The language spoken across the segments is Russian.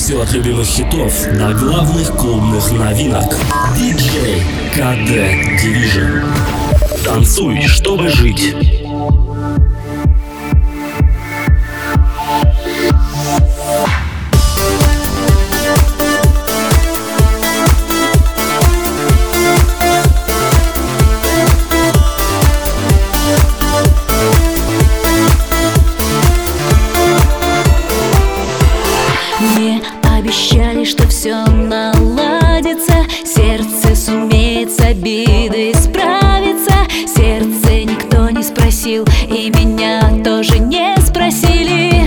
Все от любимых хитов до главных клубных новинок. Диджей КД Division. Танцуй, чтобы жить. Мне обещали, что все наладится, сердце сумеет с обидой справиться. Сердце никто не спросил, и меня тоже не спросили.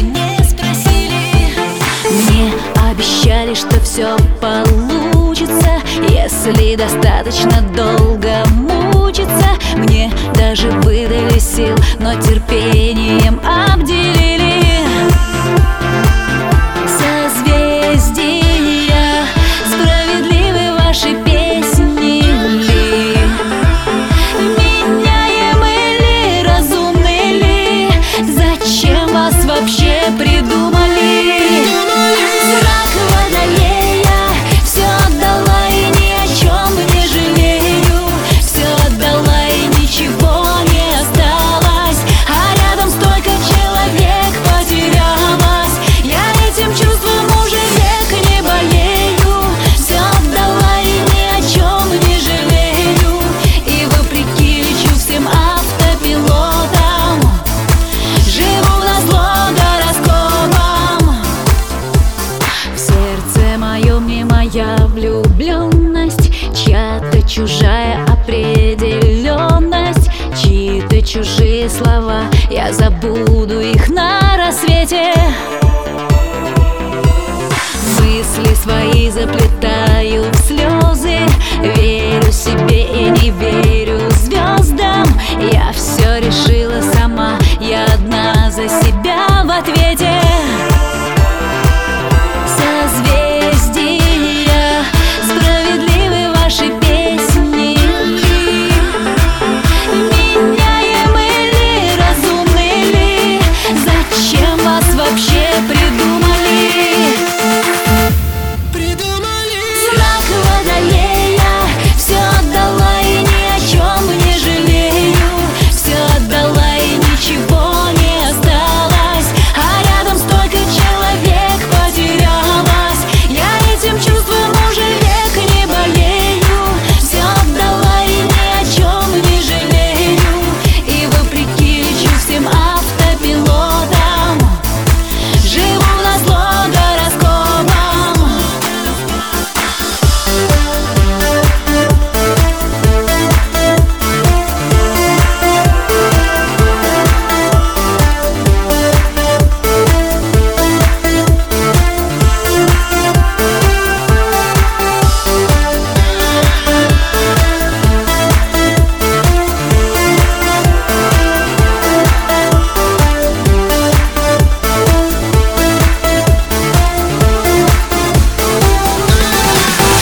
Мне обещали, что все получится, если достаточно долго мучиться. Мне даже выдали сил, но терпением обделили. Созвездия, справедливы ваши песни ли? Меняемы ли, разумны ли? Зачем вас вообще придумали? Знак Водолея, все отдала и ни о чем не жалею. Все отдала и ничего не осталось, а рядом столько человек потерялось. Я этим чувством уже век не болею. Все отдала и ни о чем не жалею. И вопреки лечу всем автопилотам, живу назло гороскопам. В сердце моем не моя влюбленность, чья-то чужая определенность, чьи-то чужие слова, я забуду их на рассвете. Мысли свои заплетаю в слезы, верю себе и не верю звездам. Я все решила сама, я одна за себя в ответе.